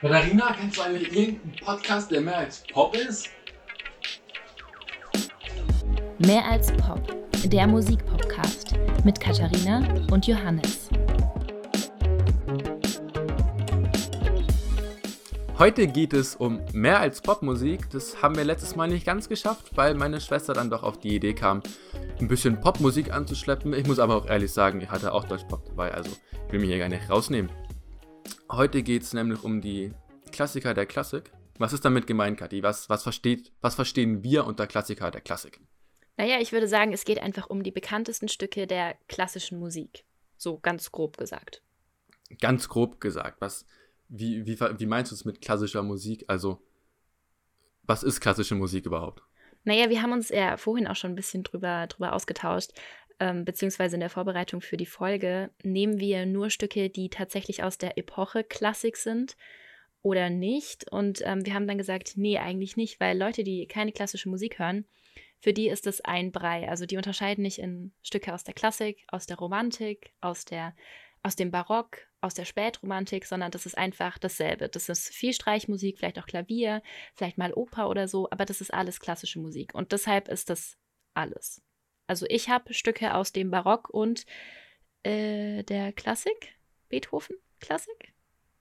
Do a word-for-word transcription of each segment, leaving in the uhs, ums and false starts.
Katharina, kennst du eigentlich irgendeinen Podcast, der mehr als Pop ist? Mehr als Pop, der Musikpodcast mit Katharina und Johannes. Heute geht es um mehr als Popmusik. Das haben wir letztes Mal nicht ganz geschafft, weil meine Schwester dann doch auf die Idee kam, ein bisschen Popmusik anzuschleppen. Ich muss aber auch ehrlich sagen, ich hatte auch Deutschpop dabei, also ich will mich hier gar nicht rausnehmen. Heute geht es nämlich um die Klassiker der Klassik. Was ist damit gemeint, Kathi? Was, was, versteht, was verstehen wir unter Klassiker der Klassik? Naja, ich würde sagen, es geht einfach um die bekanntesten Stücke der klassischen Musik. So ganz grob gesagt. Ganz grob gesagt. Was, wie, wie, wie meinst du es mit klassischer Musik? Also, was ist klassische Musik überhaupt? Naja, wir haben uns ja vorhin auch schon ein bisschen drüber, drüber ausgetauscht, ähm, beziehungsweise in der Vorbereitung für die Folge. Nehmen wir nur Stücke, die tatsächlich aus der Epoche Klassik sind oder nicht? Und ähm, wir haben dann gesagt, nee, eigentlich nicht, weil Leute, die keine klassische Musik hören, für die ist es ein Brei. Also die unterscheiden nicht in Stücke aus der Klassik, aus der Romantik, aus, der, aus dem Barock, aus der Spätromantik, sondern das ist einfach dasselbe. Das ist viel Streichmusik, vielleicht auch Klavier, vielleicht mal Oper oder so, aber das ist alles klassische Musik. Und deshalb ist das alles. Also ich habe Stücke aus dem Barock und äh, der Klassik, Beethoven-Klassik.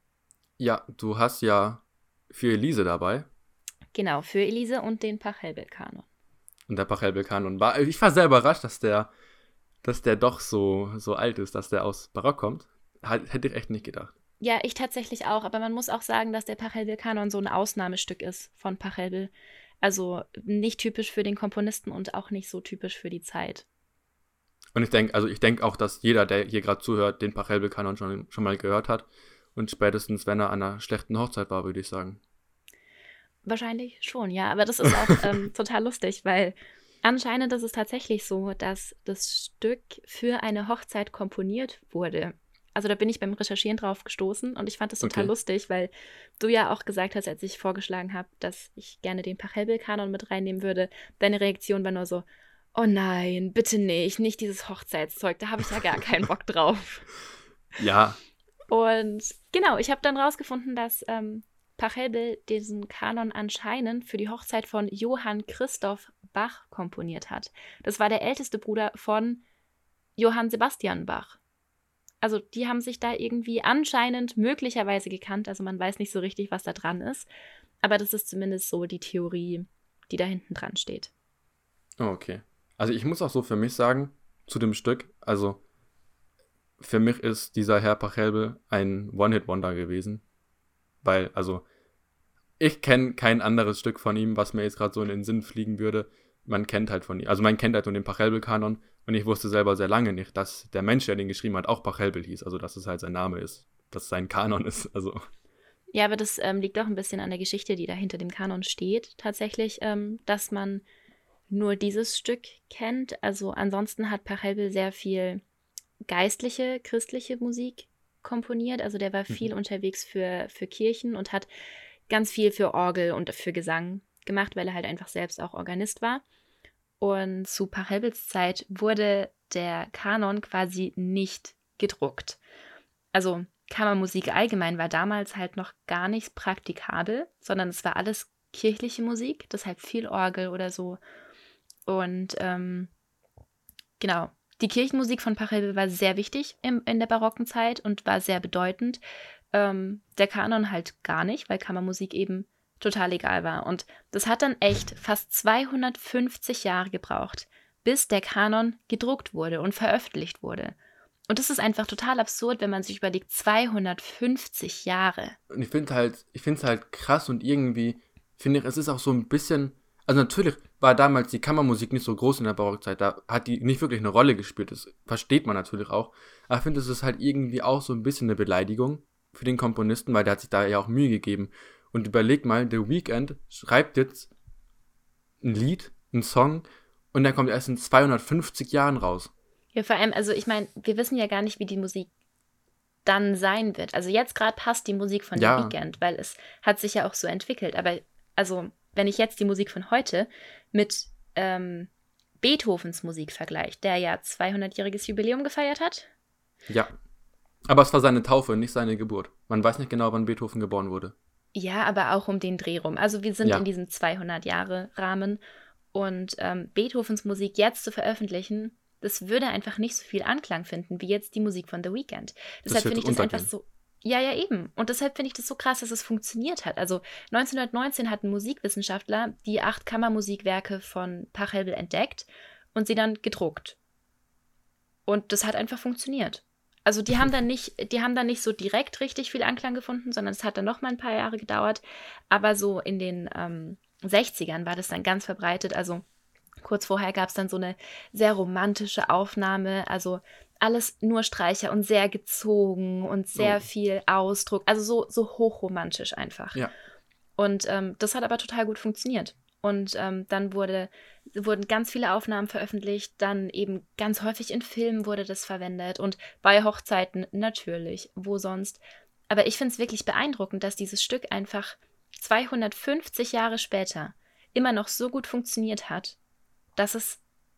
Ja, du hast ja für Elise dabei. Genau, für Elise und den Pachelbel-Kanon. Und der Pachelbel-Kanon war, ich war sehr überrascht, dass der, dass der doch so, so alt ist, dass der aus Barock kommt. Hätte ich echt nicht gedacht. Ja, ich tatsächlich auch, aber man muss auch sagen, dass der Pachelbel-Kanon so ein Ausnahmestück ist von Pachelbel. Also nicht typisch für den Komponisten und auch nicht so typisch für die Zeit. Und ich denke, also ich denke auch, dass jeder, der hier gerade zuhört, den Pachelbel-Kanon schon, schon mal gehört hat. Und spätestens, wenn er an einer schlechten Hochzeit war, würde ich sagen. Wahrscheinlich schon, ja. Aber das ist auch ähm, total lustig, weil anscheinend ist es tatsächlich so, dass das Stück für eine Hochzeit komponiert wurde. Also da bin ich beim Recherchieren drauf gestoßen und ich fand das total Okay. lustig, weil du ja auch gesagt hast, als ich vorgeschlagen habe, dass ich gerne den Pachelbel-Kanon mit reinnehmen würde, deine Reaktion war nur so, oh nein, bitte nicht, nicht dieses Hochzeitszeug, da habe ich ja gar keinen Bock drauf. Ja. Und genau, ich habe dann rausgefunden, dass ähm, Pachelbel diesen Kanon anscheinend für die Hochzeit von Johann Christoph Bach komponiert hat. Das war der älteste Bruder von Johann Sebastian Bach. Also die haben sich da irgendwie anscheinend möglicherweise gekannt. Also man weiß nicht so richtig, was da dran ist. Aber das ist zumindest so die Theorie, die da hinten dran steht. Oh, okay. Also ich muss auch so für mich sagen, zu dem Stück, also für mich ist dieser Herr Pachelbel ein One-Hit-Wonder gewesen. Weil, also, ich kenne kein anderes Stück von ihm, was mir jetzt gerade so in den Sinn fliegen würde. Man kennt halt von ihm, also man kennt halt nur den Pachelbel-Kanon und ich wusste selber sehr lange nicht, dass der Mensch, der den geschrieben hat, auch Pachelbel hieß. Also, dass es halt sein Name ist, dass es sein Kanon ist, also. Ja, aber das ähm, liegt auch ein bisschen an der Geschichte, die da hinter dem Kanon steht. Tatsächlich, ähm, dass man nur dieses Stück kennt. Also ansonsten hat Pachelbel sehr viel geistliche, christliche Musik komponiert. Also der war viel mhm. unterwegs für, für Kirchen und hat ganz viel für Orgel und für Gesang gemacht, weil er halt einfach selbst auch Organist war. Und zu Pachelbels Zeit wurde der Kanon quasi nicht gedruckt. Also Kammermusik allgemein war damals halt noch gar nicht praktikabel, sondern es war alles kirchliche Musik, deshalb viel Orgel oder so. Und ähm, genau, die Kirchenmusik von Pachelbel war sehr wichtig im, in der barocken Zeit und war sehr bedeutend. Ähm, der Kanon halt gar nicht, weil Kammermusik eben total egal war. Und das hat dann echt fast zweihundertfünfzig Jahre gebraucht, bis der Kanon gedruckt wurde und veröffentlicht wurde. Und das ist einfach total absurd, wenn man sich überlegt, zweihundertfünfzig Jahre. Und ich finde halt, ich finde es halt krass und irgendwie, finde ich, es ist auch so ein bisschen, also natürlich war damals die Kammermusik nicht so groß in der Barockzeit, da hat die nicht wirklich eine Rolle gespielt, das versteht man natürlich auch, aber ich finde, es ist halt irgendwie auch so ein bisschen eine Beleidigung für den Komponisten, weil der hat sich da ja auch Mühe gegeben. Und überleg mal, The Weeknd schreibt jetzt ein Lied, einen Song und der kommt erst in zweihundertfünfzig Jahren raus. Ja, vor allem, also ich meine, wir wissen ja gar nicht, wie die Musik dann sein wird. Also jetzt gerade passt die Musik von Ja. The Weeknd, weil es hat sich ja auch so entwickelt. Aber also, wenn ich jetzt die Musik von heute mit ähm, Beethovens Musik vergleiche, der ja zweihundertjähriges Jubiläum gefeiert hat. Ja. Aber es war seine Taufe, nicht seine Geburt. Man weiß nicht genau, wann Beethoven geboren wurde. Ja, aber auch um den Dreh rum. Also wir sind Ja. in diesem zweihundert-Jahre-Rahmen und ähm, Beethovens Musik jetzt zu veröffentlichen, das würde einfach nicht so viel Anklang finden, wie jetzt die Musik von The Weeknd. Deshalb wird finde ich das einfach untergehen. so, ja, ja, eben. Und deshalb finde ich das so krass, dass es funktioniert hat. Also neunzehnhundertneunzehn hat ein Musikwissenschaftler die acht Kammermusikwerke von Pachelbel entdeckt und sie dann gedruckt. Und das hat einfach funktioniert. Also die haben dann nicht, die haben dann nicht so direkt richtig viel Anklang gefunden, sondern es hat dann noch mal ein paar Jahre gedauert. Aber so in den ähm, sechzigern war das dann ganz verbreitet. Also kurz vorher gab es dann so eine sehr romantische Aufnahme. Also alles nur Streicher und sehr gezogen und sehr Oh. viel Ausdruck. Also so, so hochromantisch einfach. Ja. Und ähm, das hat aber total gut funktioniert. Und ähm, dann wurde, wurden ganz viele Aufnahmen veröffentlicht, dann eben ganz häufig in Filmen wurde das verwendet und bei Hochzeiten natürlich, wo sonst. Aber ich finde es wirklich beeindruckend, dass dieses Stück einfach zweihundertfünfzig Jahre später immer noch so gut funktioniert hat, dass es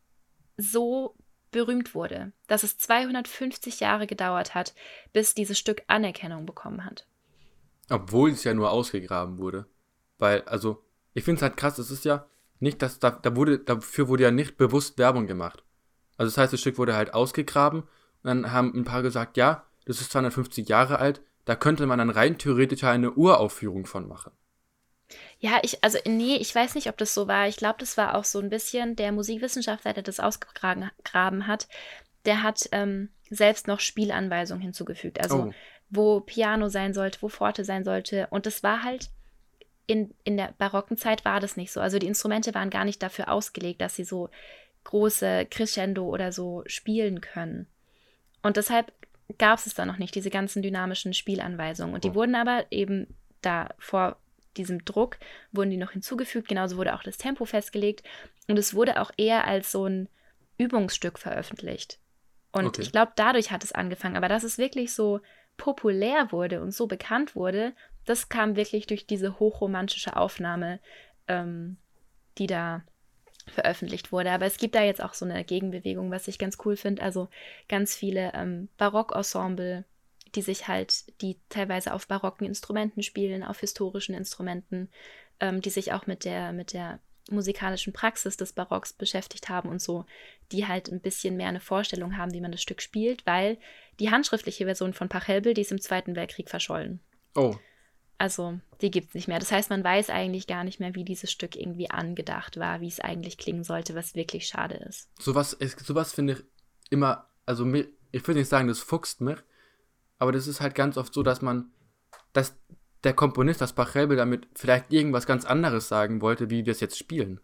so berühmt wurde, dass es zweihundertfünfzig Jahre gedauert hat, bis dieses Stück Anerkennung bekommen hat. Obwohl es ja nur ausgegraben wurde. Weil, also, ich finde es halt krass, es ist ja nicht, dass da, da wurde, dafür wurde ja nicht bewusst Werbung gemacht. Also das heißt, das Stück wurde halt ausgegraben und dann haben ein paar gesagt, ja, das ist zweihundertfünfzig Jahre alt, da könnte man dann rein theoretisch eine Uraufführung von machen. Ja, ich, also nee, ich weiß nicht, ob das so war. Ich glaube, das war auch so ein bisschen der Musikwissenschaftler, der das ausgegraben graben hat, der hat ähm, selbst noch Spielanweisungen hinzugefügt. Also Oh. wo Piano sein sollte, wo Forte sein sollte. Und das war halt, in, in der barocken Zeit war das nicht so. Also die Instrumente waren gar nicht dafür ausgelegt, dass sie so große Crescendo oder so spielen können. Und deshalb gab es es da noch nicht, diese ganzen dynamischen Spielanweisungen. Und die Oh. wurden aber eben da vor diesem Druck, wurden die noch hinzugefügt. Genauso wurde auch das Tempo festgelegt. Und es wurde auch eher als so ein Übungsstück veröffentlicht. Und Okay. ich glaube, dadurch hat es angefangen. Aber dass es wirklich so populär wurde und so bekannt wurde, das kam wirklich durch diese hochromantische Aufnahme, ähm, die da veröffentlicht wurde. Aber es gibt da jetzt auch so eine Gegenbewegung, was ich ganz cool finde. Also ganz viele ähm, Barockensemble, die sich halt, die teilweise auf barocken Instrumenten spielen, auf historischen Instrumenten, ähm, die sich auch mit der, mit der musikalischen Praxis des Barocks beschäftigt haben und so, die halt ein bisschen mehr eine Vorstellung haben, wie man das Stück spielt, weil die handschriftliche Version von Pachelbel, die ist im Zweiten Weltkrieg verschollen. Oh. Also, die gibt es nicht mehr. Das heißt, man weiß eigentlich gar nicht mehr, wie dieses Stück irgendwie angedacht war, wie es eigentlich klingen sollte, was wirklich schade ist. Sowas, es- sowas finde ich immer, also mir, ich würde nicht sagen, das fuchst mich, aber das ist halt ganz oft so, dass man, dass der Komponist, das Pachelbel, damit vielleicht irgendwas ganz anderes sagen wollte, wie wir es jetzt spielen.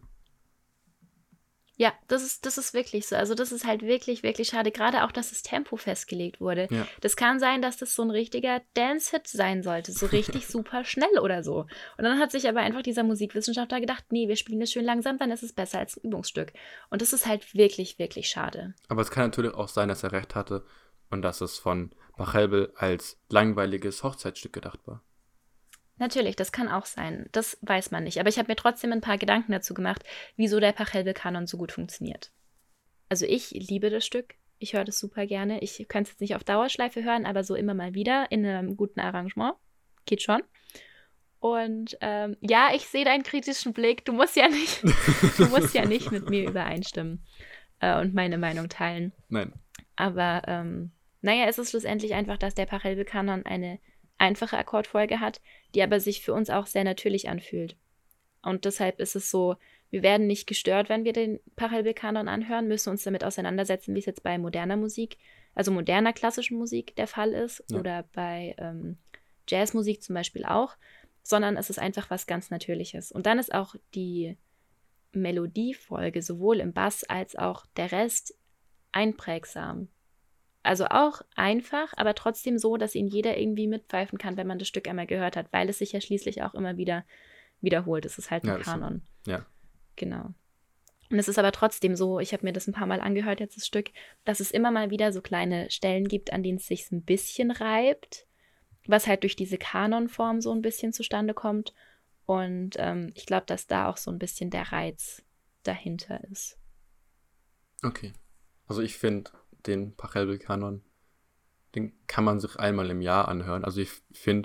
Ja, das ist, das ist wirklich so. Also das ist halt wirklich, wirklich schade. Gerade auch, dass das Tempo festgelegt wurde. Ja. Das kann sein, dass das so ein richtiger Dance-Hit sein sollte. So richtig super schnell oder so. Und dann hat sich aber einfach dieser Musikwissenschaftler gedacht, nee, wir spielen das schön langsam, dann ist es besser als ein Übungsstück. Und das ist halt wirklich, wirklich schade. Aber es kann natürlich auch sein, dass er recht hatte und dass es von Pachelbel als langweiliges Hochzeitsstück gedacht war. Natürlich, das kann auch sein. Das weiß man nicht. Aber ich habe mir trotzdem ein paar Gedanken dazu gemacht, wieso der Pachelbel-Kanon so gut funktioniert. Also ich liebe das Stück. Ich höre das super gerne. Ich könnte es jetzt nicht auf Dauerschleife hören, aber so immer mal wieder in einem guten Arrangement. Geht schon. Und ähm, ja, ich sehe deinen kritischen Blick. Du musst ja nicht, du musst ja nicht mit mir übereinstimmen äh, und meine Meinung teilen. Nein. Aber ähm, naja, es ist schlussendlich einfach, dass der Pachelbel-Kanon eine einfache Akkordfolge hat, die aber sich für uns auch sehr natürlich anfühlt. Und deshalb ist es so, wir werden nicht gestört, wenn wir den Pachelbel-Kanon anhören, müssen uns damit auseinandersetzen, wie es jetzt bei moderner Musik, also moderner klassischen Musik der Fall ist Ja. oder bei ähm, Jazzmusik zum Beispiel auch, sondern es ist einfach was ganz Natürliches. Und dann ist auch die Melodiefolge sowohl im Bass als auch der Rest einprägsam. Also auch einfach, aber trotzdem so, dass ihn jeder irgendwie mitpfeifen kann, wenn man das Stück einmal gehört hat, weil es sich ja schließlich auch immer wieder wiederholt. Es ist halt ein Ja, das stimmt. Kanon. Ja. Genau. Und es ist aber trotzdem so, ich habe mir das ein paar Mal angehört, jetzt das Stück, dass es immer mal wieder so kleine Stellen gibt, an denen es sich ein bisschen reibt, was halt durch diese Kanonform so ein bisschen zustande kommt. Und ähm, ich glaube, dass da auch so ein bisschen der Reiz dahinter ist. Okay. Also ich finde den Pachelbel-Kanon, den kann man sich einmal im Jahr anhören. Also ich finde,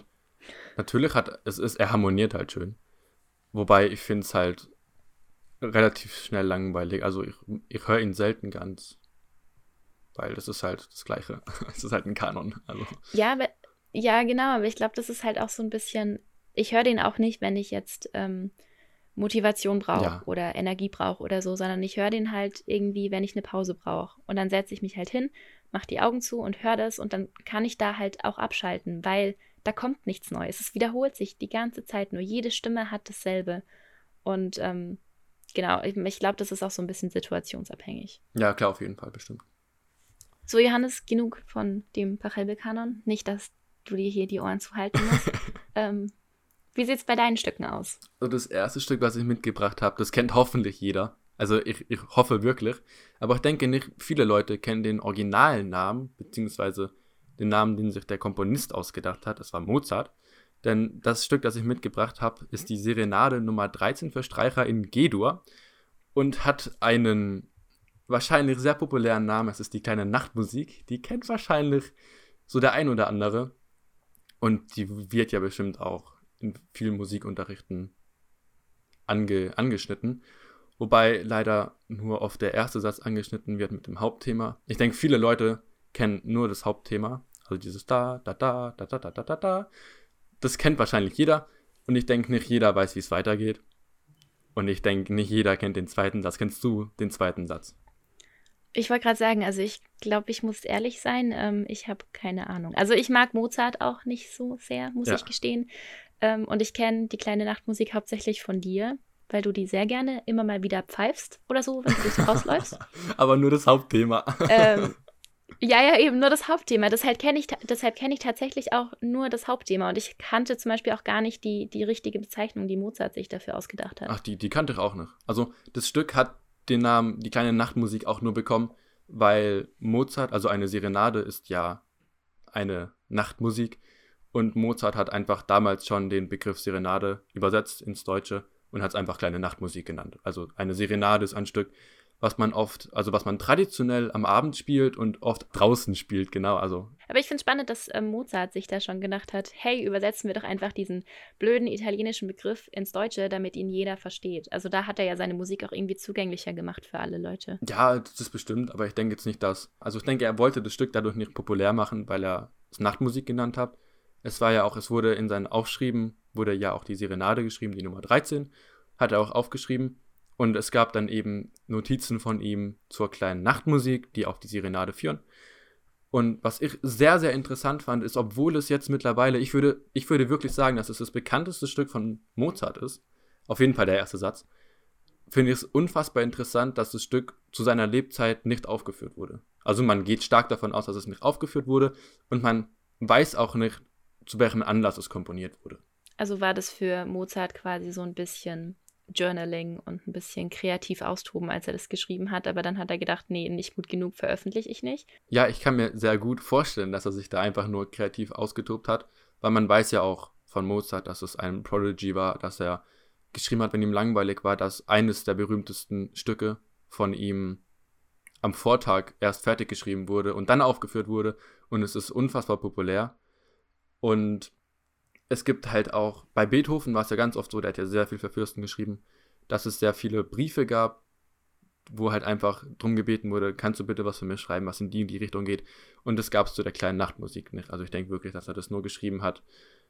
natürlich hat, es ist, er harmoniert halt schön. Wobei ich finde es halt relativ schnell langweilig. Also ich, ich höre ihn selten ganz, weil das ist halt das Gleiche. Es ist halt ein Kanon. Also. Ja, aber, ja, genau, aber ich glaube, das ist halt auch so ein bisschen, ich höre den auch nicht, wenn ich jetzt ähm, Motivation brauche Ja. oder Energie brauche oder so, sondern ich höre den halt irgendwie, wenn ich eine Pause brauche. Und dann setze ich mich halt hin, mache die Augen zu und höre das und dann kann ich da halt auch abschalten, weil da kommt nichts Neues. Es wiederholt sich die ganze Zeit nur. Jede Stimme hat dasselbe. Und ähm, genau, ich, ich glaube, das ist auch so ein bisschen situationsabhängig. Ja, klar, auf jeden Fall, bestimmt. So, Johannes, genug von dem Pachelbel-Kanon. Nicht, dass du dir hier die Ohren zuhalten musst. ähm, wie sieht es bei deinen Stücken aus? Also das erste Stück, was ich mitgebracht habe, das kennt hoffentlich jeder. Also ich, ich hoffe wirklich. Aber ich denke nicht, viele Leute kennen den originalen Namen, beziehungsweise den Namen, den sich der Komponist ausgedacht hat. Das war Mozart. Denn das Stück, das ich mitgebracht habe, ist die Serenade Nummer dreizehn für Streicher in G-Dur und hat einen wahrscheinlich sehr populären Namen. Es ist die kleine Nachtmusik. Die kennt wahrscheinlich so der ein oder andere. Und die wird ja bestimmt auch in vielen Musikunterrichten ange, angeschnitten. Wobei leider nur oft der erste Satz angeschnitten wird mit dem Hauptthema. Ich denke, viele Leute kennen nur das Hauptthema. Also dieses da, da, da, da, da, da, da, da, da. Das kennt wahrscheinlich jeder. Und ich denke, nicht jeder weiß, wie es weitergeht. Und ich denke, nicht jeder kennt den zweiten Satz. Kennst du den zweiten Satz? Ich wollte gerade sagen, also ich glaube, ich muss ehrlich sein, ähm, ich habe keine Ahnung. Also ich mag Mozart auch nicht so sehr, muss Ja. ich gestehen. Ähm, und ich kenne die kleine Nachtmusik hauptsächlich von dir, weil du die sehr gerne immer mal wieder pfeifst oder so, wenn du durchs Haus läufst. Aber nur das Hauptthema. ähm, ja, ja, eben nur das Hauptthema. Deshalb kenne ich, ta- deshalb kenn ich tatsächlich auch nur das Hauptthema. Und ich kannte zum Beispiel auch gar nicht die, die richtige Bezeichnung, die Mozart sich dafür ausgedacht hat. Ach, die, die kannte ich auch nicht. Also das Stück hat den Namen Die kleine Nachtmusik auch nur bekommen, weil Mozart, also eine Serenade ist ja eine Nachtmusik und Mozart hat einfach damals schon den Begriff Serenade übersetzt ins Deutsche und hat es einfach kleine Nachtmusik genannt. Also eine Serenade ist ein Stück, was man oft, also was man traditionell am Abend spielt und oft draußen spielt, genau, also Aber ich finde es spannend, dass ähm, Mozart sich da schon gedacht hat, hey, übersetzen wir doch einfach diesen blöden italienischen Begriff ins Deutsche, damit ihn jeder versteht. Also da hat er ja seine Musik auch irgendwie zugänglicher gemacht für alle Leute. ja, das ist bestimmt, aber ich denke jetzt nicht, dass, also ich denke, er wollte das Stück dadurch nicht populär machen, weil er es Nachtmusik genannt hat. Es war ja auch, es wurde in seinen Aufschrieben, wurde ja auch die Serenade geschrieben, die Nummer dreizehn, hat er auch aufgeschrieben. Und es gab dann eben Notizen von ihm zur kleinen Nachtmusik, die auf die Serenade führen. Und was ich sehr, sehr interessant fand, ist, obwohl es jetzt mittlerweile, ich würde, ich würde wirklich sagen, dass es das bekannteste Stück von Mozart ist, auf jeden Fall der erste Satz, finde ich es unfassbar interessant, dass das Stück zu seiner Lebzeit nicht aufgeführt wurde. Also man geht stark davon aus, dass es nicht aufgeführt wurde und man weiß auch nicht, zu welchem Anlass es komponiert wurde. Also war das für Mozart quasi so ein bisschen Journaling und ein bisschen kreativ austoben, als er das geschrieben hat. Aber dann hat er gedacht, nee, nicht gut genug, veröffentliche ich nicht. Ja, ich kann mir sehr gut vorstellen, dass er sich da einfach nur kreativ ausgetobt hat, weil man weiß ja auch von Mozart, dass es ein Prodigy war, dass er geschrieben hat, wenn ihm langweilig war, dass eines der berühmtesten Stücke von ihm am Vortag erst fertig geschrieben wurde und dann aufgeführt wurde und es ist unfassbar populär. Und es gibt halt auch, bei Beethoven war es ja ganz oft so, der hat ja sehr viel für Fürsten geschrieben, dass es sehr viele Briefe gab, wo halt einfach drum gebeten wurde, kannst du bitte was für mich schreiben, was in die in die Richtung geht. Und das gab es zu der kleinen Nachtmusik nicht. Also ich denke wirklich, dass er das nur geschrieben hat,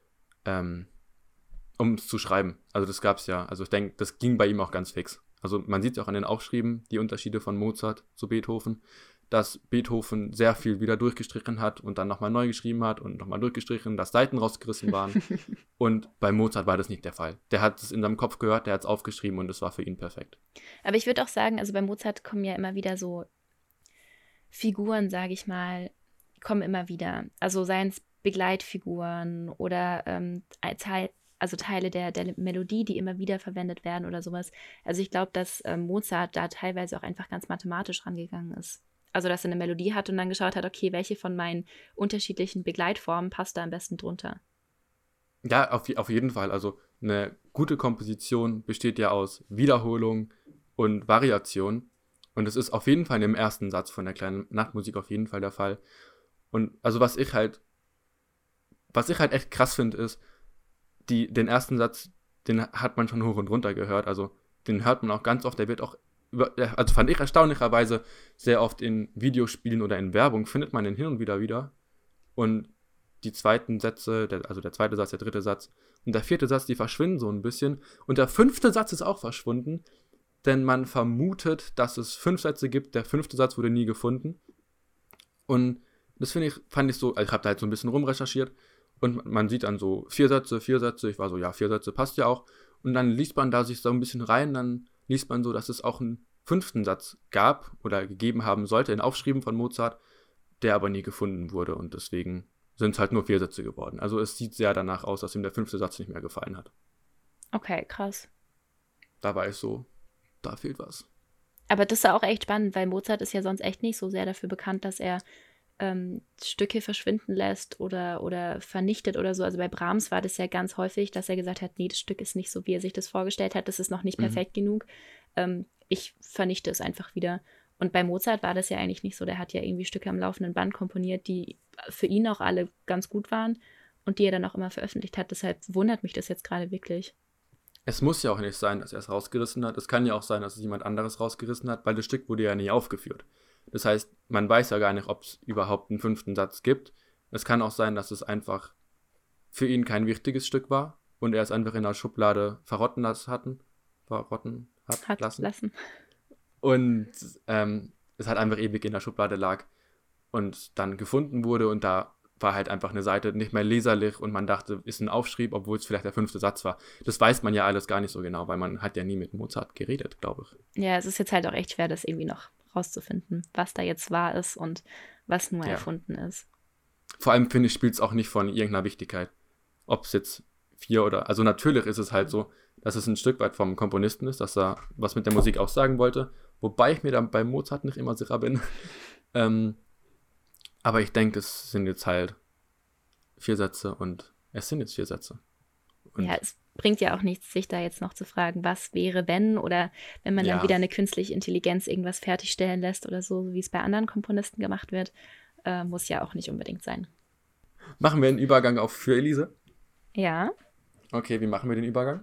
ähm, um es zu schreiben. Also das gab es ja. Also ich denke, das ging bei ihm auch ganz fix. Also man sieht es auch an den Aufschrieben, die Unterschiede von Mozart zu Beethoven, dass Beethoven sehr viel wieder durchgestrichen hat und dann nochmal neu geschrieben hat und nochmal durchgestrichen, dass Seiten rausgerissen waren. Und bei Mozart war das nicht der Fall. Der hat es in seinem Kopf gehört, der hat es aufgeschrieben und es war für ihn perfekt. Aber ich würde auch sagen, also bei Mozart kommen ja immer wieder so Figuren, sage ich mal, kommen immer wieder. Also seien es Begleitfiguren oder ähm, Teil, also Teile der, der Melodie, die immer wieder verwendet werden oder sowas. Also ich glaube, dass ähm, Mozart da teilweise auch einfach ganz mathematisch rangegangen ist. Also dass er eine Melodie hat und dann geschaut hat, okay, welche von meinen unterschiedlichen Begleitformen passt da am besten drunter. Ja, auf, auf jeden Fall. Also eine gute Komposition besteht ja aus Wiederholung und Variation. Und es ist auf jeden Fall im ersten Satz von der kleinen Nachtmusik auf jeden Fall der Fall. Und also was ich halt, was ich halt echt krass finde, ist, die, den ersten Satz, den hat man schon hoch und runter gehört. Also den hört man auch ganz oft. Der wird auch, über, also fand ich erstaunlicherweise, sehr oft in Videospielen oder in Werbung findet man den hin und wieder wieder. Und die zweiten Sätze, der, also der zweite Satz, der dritte Satz und der vierte Satz, die verschwinden so ein bisschen. Und der fünfte Satz ist auch verschwunden, denn man vermutet, dass es fünf Sätze gibt. Der fünfte Satz wurde nie gefunden. Und das finde ich, fand ich so, also ich habe da halt so ein bisschen rumrecherchiert und man sieht dann so vier Sätze, vier Sätze. Ich war so, ja, vier Sätze passt ja auch. Und dann liest man da sich so ein bisschen rein, dann liest man so, dass es auch einen fünften Satz gab oder gegeben haben sollte in Aufschrieben von Mozart, der aber nie gefunden wurde und deswegen sind es halt nur vier Sätze geworden. Also es sieht sehr danach aus, dass ihm der fünfte Satz nicht mehr gefallen hat. Okay, krass. Da war ich so, da fehlt was. Aber das ist auch echt spannend, weil Mozart ist ja sonst echt nicht so sehr dafür bekannt, dass er ähm, Stücke verschwinden lässt oder, oder vernichtet oder so. Also bei Brahms war das ja ganz häufig, dass er gesagt hat, nee, das Stück ist nicht so, wie er sich das vorgestellt hat, das ist noch nicht perfekt mhm. genug. Ähm, ich vernichte es einfach wieder. Und bei Mozart war das ja eigentlich nicht so. Der hat ja irgendwie Stücke am laufenden Band komponiert, die für ihn auch alle ganz gut waren und die er dann auch immer veröffentlicht hat. Deshalb wundert mich das jetzt gerade wirklich. Es muss ja auch nicht sein, dass er es rausgerissen hat. Es kann ja auch sein, dass es jemand anderes rausgerissen hat, weil das Stück wurde ja nie aufgeführt. Das heißt, man weiß ja gar nicht, ob es überhaupt einen fünften Satz gibt. Es kann auch sein, dass es einfach für ihn kein wichtiges Stück war und er es einfach in der Schublade verrotten lassen hatten. Verrotten hat, hat lassen. lassen. Und ähm, es halt einfach ewig in der Schublade lag und dann gefunden wurde und da war halt einfach eine Seite nicht mehr leserlich und man dachte, ist ein Aufschrieb, obwohl es vielleicht der fünfte Satz war. Das weiß man ja alles gar nicht so genau, weil man hat ja nie mit Mozart geredet, glaube ich. Ja, es ist jetzt halt auch echt schwer, das irgendwie noch rauszufinden, was da jetzt wahr ist und was nur ja. erfunden ist. Vor allem, finde ich, spielt es auch nicht von irgendeiner Wichtigkeit. Ob es jetzt vier oder... Also natürlich ist es halt so, dass es ein Stück weit vom Komponisten ist, dass er was mit der Musik auch sagen wollte, wobei ich mir dann bei Mozart nicht immer sicher bin. ähm, aber ich denke, es sind jetzt halt vier Sätze und es sind jetzt vier Sätze. Und ja, es bringt ja auch nichts, sich da jetzt noch zu fragen, was wäre, wenn, oder wenn man ja. dann wieder eine künstliche Intelligenz irgendwas fertigstellen lässt oder so, wie es bei anderen Komponisten gemacht wird, äh, muss ja auch nicht unbedingt sein. Machen wir einen Übergang auf Für Elise? Ja. Okay, wie machen wir den Übergang?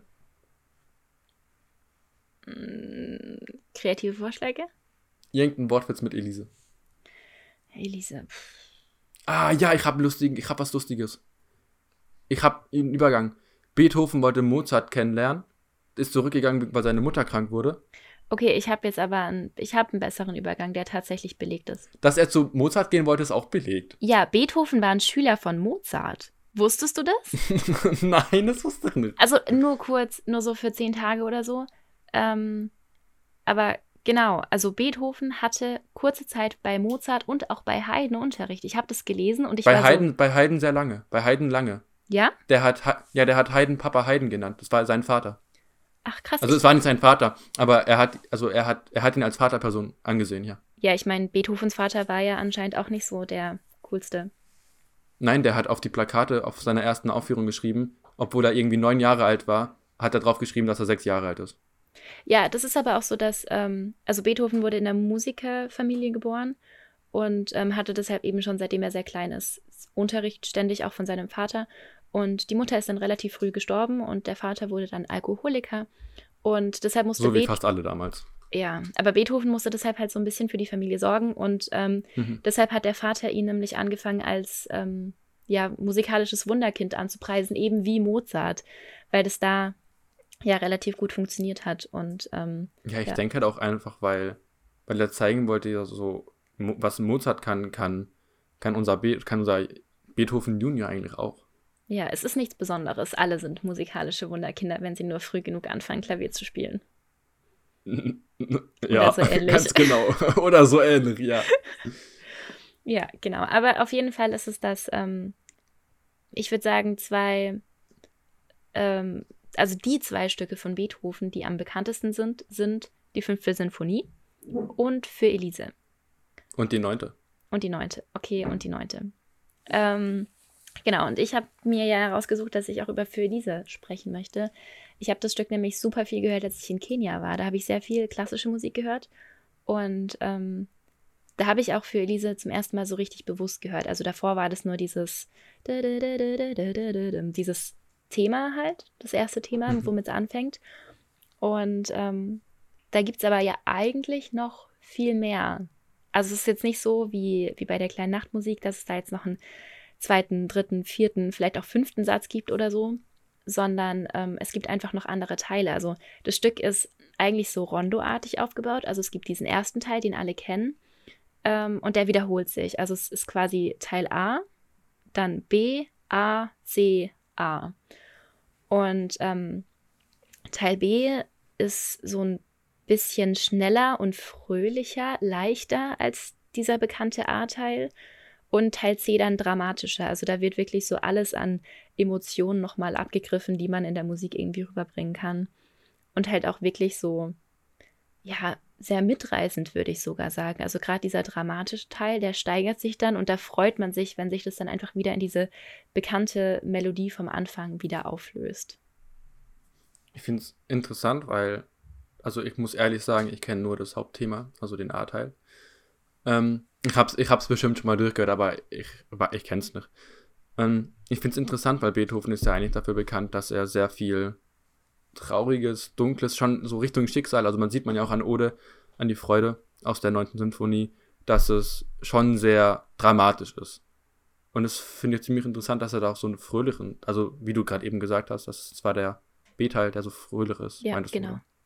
Kreative Vorschläge? Irgendein Wortwitz mit Elise. Elise. Ah, ja, ich habe lustig, ich hab was Lustiges. Ich habe einen Übergang. Beethoven wollte Mozart kennenlernen, ist zurückgegangen, weil seine Mutter krank wurde. Okay, ich habe jetzt aber einen, ich habe einen besseren Übergang, der tatsächlich belegt ist. Dass er zu Mozart gehen wollte, ist auch belegt. Ja, Beethoven war ein Schüler von Mozart. Wusstest du das? Nein, das wusste ich nicht. Also nur kurz, nur so für zehn Tage oder so. Ähm, aber genau, also Beethoven hatte kurze Zeit bei Mozart und auch bei Haydn Unterricht. Ich habe das gelesen und ich bei war Haydn, so... Bei Haydn sehr lange. Bei Haydn lange. Ja? Der hat, ja, der hat Haydn Papa Haydn genannt. Das war sein Vater. Ach krass. Also es war nicht sein Vater, aber er hat, also er hat, er hat ihn als Vaterperson angesehen, ja. Ja, ich meine, Beethovens Vater war ja anscheinend auch nicht so der coolste. Nein, der hat auf die Plakate auf seiner ersten Aufführung geschrieben, obwohl er irgendwie neun Jahre alt war, hat er drauf geschrieben, dass er sechs Jahre alt ist. Ja, das ist aber auch so, dass, ähm, also Beethoven wurde in einer Musikerfamilie geboren und ähm, hatte deshalb eben schon, seitdem er sehr klein ist, Unterricht ständig auch von seinem Vater. Und die Mutter ist dann relativ früh gestorben und der Vater wurde dann Alkoholiker. Und deshalb musste So wie Be- fast alle damals. Ja, aber Beethoven musste deshalb halt so ein bisschen für die Familie sorgen und ähm, mhm. deshalb hat der Vater ihn nämlich angefangen als ähm, ja, musikalisches Wunderkind anzupreisen, eben wie Mozart, weil das da ja relativ gut funktioniert hat. Und ähm, ja, ich ja. denke halt auch einfach, weil, weil er zeigen wollte, ja so, was Mozart kann, kann, kann unser, Be- kann unser Beethoven Junior eigentlich auch. Ja, es ist nichts Besonderes. Alle sind musikalische Wunderkinder, wenn sie nur früh genug anfangen, Klavier zu spielen. Ja, so ganz genau. Oder so ähnlich, ja. Ja, genau. Aber auf jeden Fall ist es das, ähm, ich würde sagen, zwei, ähm, also die zwei Stücke von Beethoven, die am bekanntesten sind, sind die Fünfte Sinfonie und Für Elise. Und die Neunte. Und die Neunte. Okay, und die Neunte. Ähm, genau, und ich habe mir ja herausgesucht, dass ich auch über Für Elise sprechen möchte. Ich habe das Stück nämlich super viel gehört, als ich in Kenia war. Da habe ich sehr viel klassische Musik gehört. Und ähm, da habe ich auch Für Elise zum ersten Mal so richtig bewusst gehört. Also davor war das nur dieses dieses Thema halt, das erste Thema, Mhm. womit es anfängt. Und ähm, da gibt es aber ja eigentlich noch viel mehr. Also es ist jetzt nicht so wie, wie bei der kleinen Nachtmusik, dass es da jetzt noch einen zweiten, dritten, vierten, vielleicht auch fünften Satz gibt oder so, sondern ähm, es gibt einfach noch andere Teile. Also das Stück ist eigentlich so rondoartig aufgebaut. Also es gibt diesen ersten Teil, den alle kennen, ähm, und der wiederholt sich. Also es ist quasi Teil A, dann B, A, C, A. Und ähm, Teil B ist so ein bisschen schneller und fröhlicher, leichter als dieser bekannte A-Teil. Und Teil C dann dramatischer. Also da wird wirklich so alles an Emotionen nochmal abgegriffen, die man in der Musik irgendwie rüberbringen kann. Und halt auch wirklich so, ja, sehr mitreißend, würde ich sogar sagen. Also gerade dieser dramatische Teil, der steigert sich dann und da freut man sich, wenn sich das dann einfach wieder in diese bekannte Melodie vom Anfang wieder auflöst. Ich finde es interessant, weil, also ich muss ehrlich sagen, ich kenne nur das Hauptthema, also den A-Teil. Ähm, ich hab's, ich hab's bestimmt schon mal durchgehört, aber ich, ich kenn's nicht. Ähm, ich find's interessant, weil Beethoven ist ja eigentlich dafür bekannt, dass er sehr viel Trauriges, Dunkles, schon so Richtung Schicksal, also man sieht man ja auch an Ode, an die Freude aus der neunten Sinfonie, dass es schon sehr dramatisch ist. Und es finde ich ziemlich interessant, dass er da auch so einen fröhlichen, also wie du gerade eben gesagt hast, das ist zwar der B-Teil, der so fröhlich ist. Ja, meintest du, genau. oder?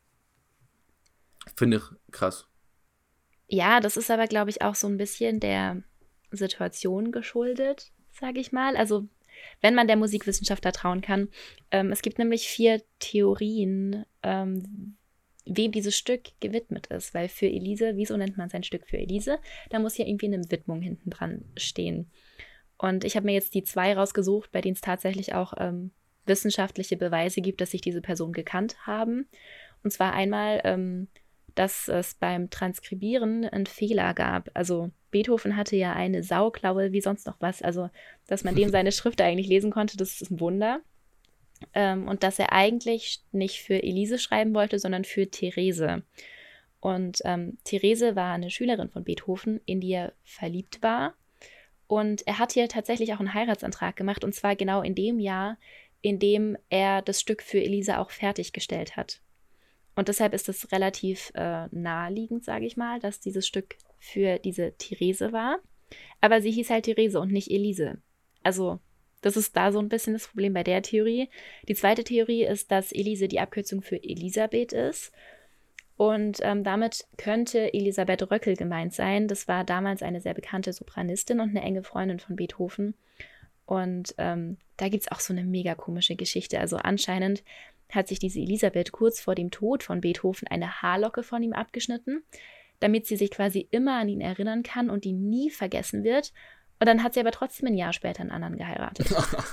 Finde ich krass. Ja, das ist aber, glaube ich, auch so ein bisschen der Situation geschuldet, sage ich mal. Also, wenn man der Musikwissenschaft da trauen kann. Ähm, es gibt nämlich vier Theorien, ähm, wem dieses Stück gewidmet ist. Weil für Elise, wieso nennt man sein Stück für Elise? Da muss ja irgendwie eine Widmung hinten dran stehen. Und ich habe mir jetzt die zwei rausgesucht, bei denen es tatsächlich auch ähm, wissenschaftliche Beweise gibt, dass sich diese Personen gekannt haben. Und zwar einmal, ähm, dass es beim Transkribieren einen Fehler gab. Also Beethoven hatte ja eine Sauklaue wie sonst noch was. Also, dass man dem seine Schrift eigentlich lesen konnte, das ist ein Wunder. Ähm, und dass er eigentlich nicht für Elise schreiben wollte, sondern für Therese. Und ähm, Therese war eine Schülerin von Beethoven, in die er verliebt war. Und er hat hier tatsächlich auch einen Heiratsantrag gemacht, und zwar genau in dem Jahr, in dem er das Stück für Elise auch fertiggestellt hat. Und deshalb ist es relativ äh, naheliegend, sage ich mal, dass dieses Stück für diese Therese war. Aber sie hieß halt Therese und nicht Elise. Also das ist da so ein bisschen das Problem bei der Theorie. Die zweite Theorie ist, dass Elise die Abkürzung für Elisabeth ist. Und ähm, damit könnte Elisabeth Röckel gemeint sein. Das war damals eine sehr bekannte Sopranistin und eine enge Freundin von Beethoven. Und ähm, da gibt es auch so eine mega komische Geschichte. Also anscheinend hat sich diese Elisabeth kurz vor dem Tod von Beethoven eine Haarlocke von ihm abgeschnitten, damit sie sich quasi immer an ihn erinnern kann und ihn nie vergessen wird. Und dann hat sie aber trotzdem ein Jahr später einen anderen geheiratet.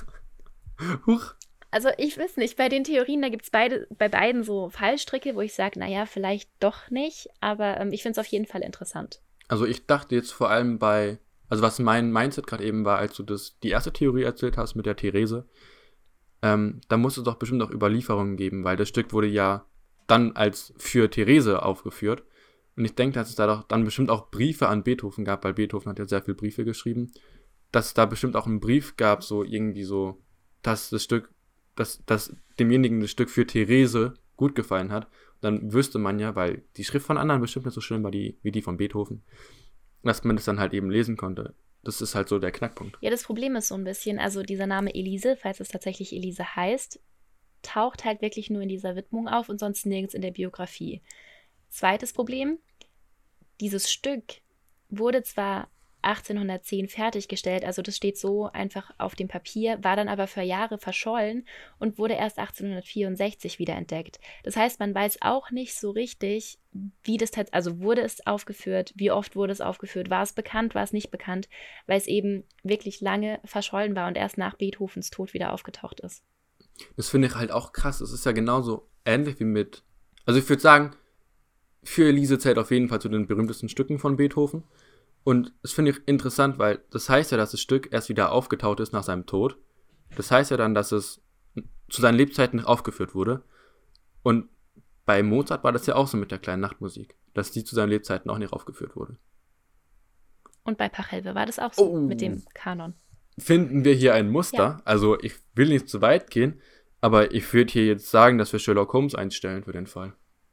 Huch. Also ich weiß nicht, bei den Theorien, da gibt es beide, bei beiden so Fallstricke, wo ich sage, naja, vielleicht doch nicht, aber ähm, ich finde es auf jeden Fall interessant. Also ich dachte jetzt vor allem bei, also was mein Mindset gerade eben war, als du das die erste Theorie erzählt hast mit der Therese, ähm, da muss es doch bestimmt auch Überlieferungen geben, weil das Stück wurde ja dann als für Therese aufgeführt. Und ich denke, dass es da doch dann bestimmt auch Briefe an Beethoven gab, weil Beethoven hat ja sehr viele Briefe geschrieben, dass es da bestimmt auch einen Brief gab, so irgendwie so, dass das Stück, dass, dass demjenigen das Stück für Therese gut gefallen hat. Und dann wüsste man ja, weil die Schrift von anderen bestimmt nicht so schön war die, wie die von Beethoven, dass man das dann halt eben lesen konnte. Das ist halt so der Knackpunkt. Ja, das Problem ist so ein bisschen, also dieser Name Elise, falls es tatsächlich Elise heißt, taucht halt wirklich nur in dieser Widmung auf und sonst nirgends in der Biografie. Zweites Problem, dieses Stück wurde zwar achtzehnhundertzehn fertiggestellt, also das steht so einfach auf dem Papier, war dann aber für Jahre verschollen und wurde erst achtzehnhundertvierundsechzig wiederentdeckt. Das heißt, man weiß auch nicht so richtig, wie das tatsächlich, also wurde es aufgeführt, wie oft wurde es aufgeführt, war es bekannt, war es nicht bekannt, weil es eben wirklich lange verschollen war und erst nach Beethovens Tod wieder aufgetaucht ist. Das finde ich halt auch krass. Es ist ja genauso ähnlich wie mit, also ich würde sagen, für Elise zählt auf jeden Fall zu den berühmtesten Stücken von Beethoven. Und das finde ich interessant, weil das heißt ja, dass das Stück erst wieder aufgetaucht ist nach seinem Tod. Das heißt ja dann, dass es zu seinen Lebzeiten nicht aufgeführt wurde. Und bei Mozart war das ja auch so mit der kleinen Nachtmusik, dass die zu seinen Lebzeiten auch nicht aufgeführt wurde. Und bei Pachelbel war das auch so Oh. mit dem Kanon. Finden wir hier ein Muster. Ja. Also ich will nicht zu weit gehen, Aber ich würde hier jetzt sagen, dass wir Sherlock Holmes einstellen für den Fall.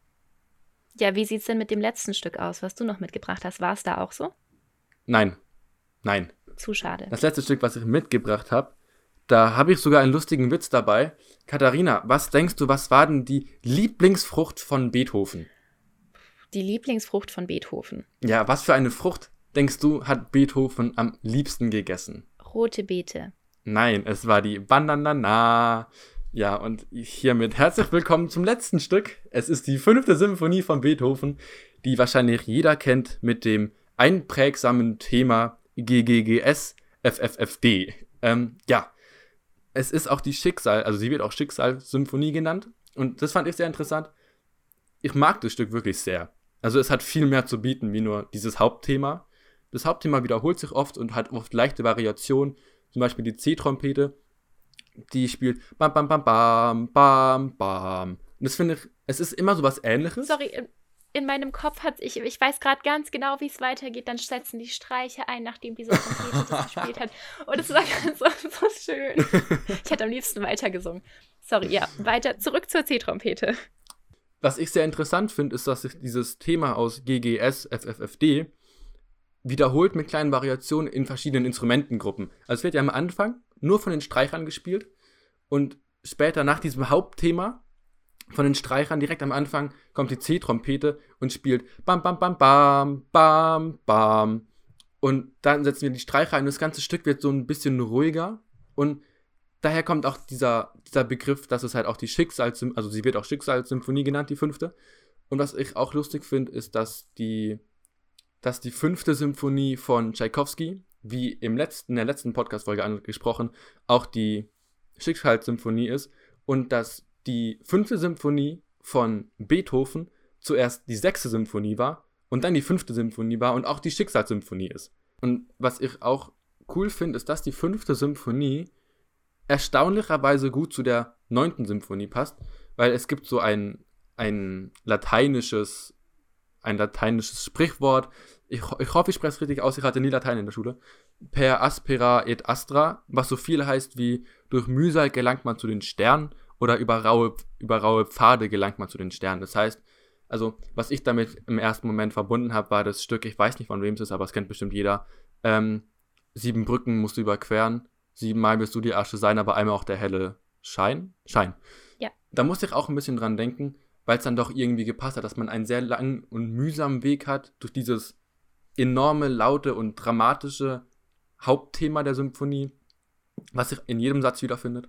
Ja, wie sieht's denn mit dem letzten Stück aus, was du noch mitgebracht hast? War es da auch so? Nein. Nein. Zu schade. Das letzte Stück, was ich mitgebracht habe, da habe ich sogar einen lustigen Witz dabei. Katharina, was denkst du, was war denn die Lieblingsfrucht von Beethoven? Die Lieblingsfrucht von Beethoven. Ja, was für eine Frucht, denkst du, hat Beethoven am liebsten gegessen? Rote Beete. Nein, es war die Bananana. Ja, und hiermit herzlich willkommen zum letzten Stück. Es ist die fünfte Symphonie von Beethoven, die wahrscheinlich jeder kennt mit dem einprägsamen Thema G G G S F F F D. Ähm, ja, es ist auch die Schicksal, also sie wird auch Schicksalssymphonie genannt. Und das fand ich sehr interessant. Ich mag das Stück wirklich sehr. Also es hat viel mehr zu bieten, wie nur dieses Hauptthema. Das Hauptthema wiederholt sich oft und hat oft leichte Variationen. Zum Beispiel die C-Trompete, die spielt bam, bam, bam, bam, bam, bam. Und das finde ich, es ist immer so was Ähnliches. Sorry, in, in meinem Kopf hat ich, ich weiß gerade ganz genau, wie es weitergeht. Dann setzen die Streiche ein, nachdem diese Trompete das gespielt hat. Und es war ganz so, so schön. Ich hätte am liebsten weitergesungen. Sorry, ja, weiter, zurück zur C-Trompete. Was ich sehr interessant finde, ist, dass sich dieses Thema aus G G S F F F D wiederholt mit kleinen Variationen in verschiedenen Instrumentengruppen. Also es wird ja am Anfang nur von den Streichern gespielt und später nach diesem Hauptthema von den Streichern direkt am Anfang kommt die C-Trompete und spielt bam, bam, bam, bam, bam, bam. Und dann setzen wir die Streicher ein und das ganze Stück wird so ein bisschen ruhiger und daher kommt auch dieser, dieser Begriff, dass es halt auch die Schicksalssymphonie, also sie wird auch Schicksalssymphonie genannt, die fünfte. Und was ich auch lustig finde, ist, dass die dass die fünfte Symphonie von Tschaikowski, wie im letzten, in der letzten Podcast-Folge angesprochen, auch die Schicksalssymphonie ist und dass die fünfte Symphonie von Beethoven zuerst die sechste Symphonie war und dann die fünfte Symphonie war und auch die Schicksalssymphonie ist. Und was ich auch cool finde, ist, dass die fünfte Symphonie erstaunlicherweise gut zu der neunten Symphonie passt, weil es gibt so ein, ein lateinisches ein lateinisches Sprichwort. Ich, ich hoffe, ich spreche es richtig aus. Ich hatte nie Latein in der Schule. Per aspera et astra, was so viel heißt wie durch Mühsal gelangt man zu den Sternen oder über raue, über raue Pfade gelangt man zu den Sternen. Das heißt, also was ich damit im ersten Moment verbunden habe, war das Stück, ich weiß nicht von wem es ist, aber es kennt bestimmt jeder. Ähm, sieben Brücken musst du überqueren, siebenmal wirst du die Asche sein, aber einmal auch der helle Schein. Schein. Ja. Da musste ich auch ein bisschen dran denken, weil es dann doch irgendwie gepasst hat, dass man einen sehr langen und mühsamen Weg hat durch dieses enorme, laute und dramatische Hauptthema der Symphonie, was sich in jedem Satz wiederfindet.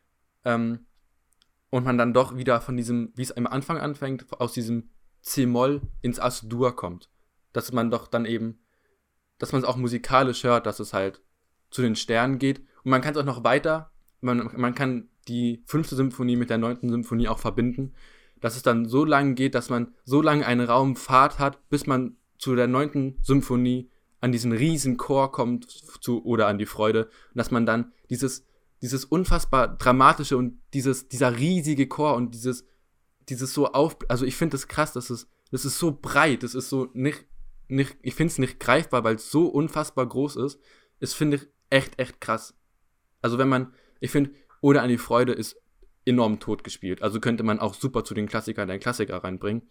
Ähm, und man dann doch wieder von diesem, wie es am Anfang anfängt, aus diesem C-Moll ins As-Dur kommt. Dass man doch dann eben, dass man es auch musikalisch hört, dass es halt zu den Sternen geht. Und man kann es auch noch weiter, man, man kann die fünfte Symphonie mit der neunten Symphonie auch verbinden, dass es dann so lange geht, dass man so lange einen Raumfahrt hat, bis man zu der neunten Symphonie an diesen riesen Chor kommt zu, oder an die Freude. Und dass man dann dieses, dieses unfassbar dramatische und dieses, dieser riesige Chor und dieses, dieses so auf... Also ich finde das krass, dass es, das ist so breit, das ist so nicht... nicht ich finde es nicht greifbar, weil es so unfassbar groß ist. Das finde ich echt, echt krass. Also wenn man... Ich finde, Ode an die Freude ist enorm tot gespielt. Also könnte man auch super zu den Klassikern der Klassiker reinbringen.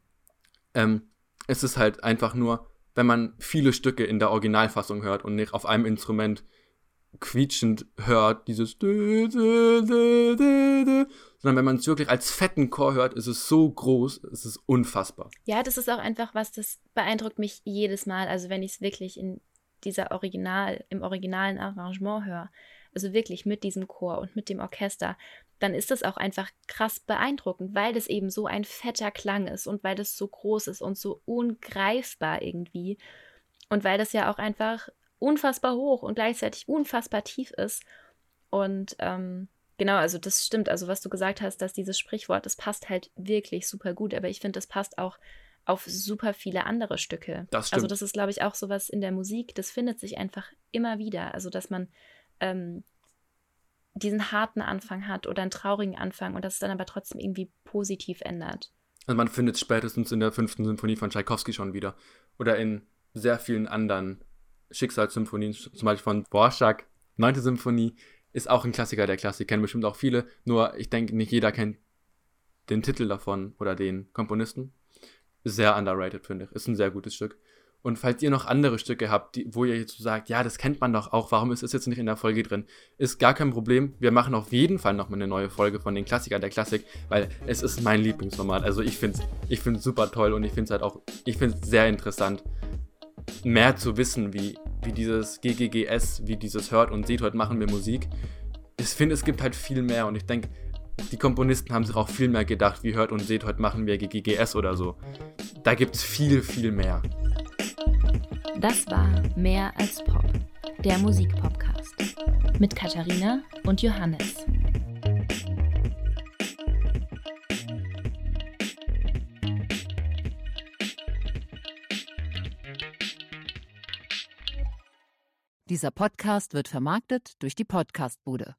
Ähm, es ist halt einfach nur, wenn man viele Stücke in der Originalfassung hört und nicht auf einem Instrument quietschend hört, dieses dü, dü, dü, dü, dü, sondern wenn man es wirklich als fetten Chor hört, ist es so groß, es ist unfassbar. Ja, das ist auch einfach was, das beeindruckt mich jedes Mal, also wenn ich es wirklich in dieser Original, im originalen Arrangement höre, also wirklich mit diesem Chor und mit dem Orchester, dann ist das auch einfach krass beeindruckend, weil das eben so ein fetter Klang ist und weil das so groß ist und so ungreifbar irgendwie und weil das ja auch einfach unfassbar hoch und gleichzeitig unfassbar tief ist. Und ähm, genau, also das stimmt, also was du gesagt hast, dass dieses Sprichwort, das passt halt wirklich super gut, aber ich finde, das passt auch auf super viele andere Stücke. Das stimmt. Also das ist, glaube ich, auch sowas in der Musik, das findet sich einfach immer wieder, also dass man ähm, diesen harten Anfang hat oder einen traurigen Anfang und das dann aber trotzdem irgendwie positiv ändert. Also man findet es spätestens in der fünften Symphonie von Tschaikowski schon wieder. Oder in sehr vielen anderen Schicksalssymphonien, zum Beispiel von Dvorak, neunte Symphonie. ist auch ein Klassiker der Klassik, kennen bestimmt auch viele, nur ich denke, nicht jeder kennt den Titel davon oder den Komponisten. Sehr underrated, finde ich. Ist ein sehr gutes Stück. Und falls ihr noch andere Stücke habt, die, wo ihr jetzt so sagt, ja, das kennt man doch auch, warum ist es jetzt nicht in der Folge drin? Ist gar kein Problem. Wir machen auf jeden Fall nochmal eine neue Folge von den Klassikern der Klassik, weil es ist mein Lieblingsformat. Also ich finde es ich find's super toll und ich finde es halt auch, ich finde es sehr interessant, mehr zu wissen, wie, wie dieses G G G S, wie dieses Hört und Seht, heute machen wir Musik. Ich finde, es gibt halt viel mehr und ich denke, die Komponisten haben sich auch viel mehr gedacht, wie Hört und Seht, heute machen wir G G G S oder so. Da gibt es viel, viel mehr. Das war Mehr als Pop, der Musikpodcast mit Katharina und Johannes. Dieser Podcast wird vermarktet durch die Podcastbude.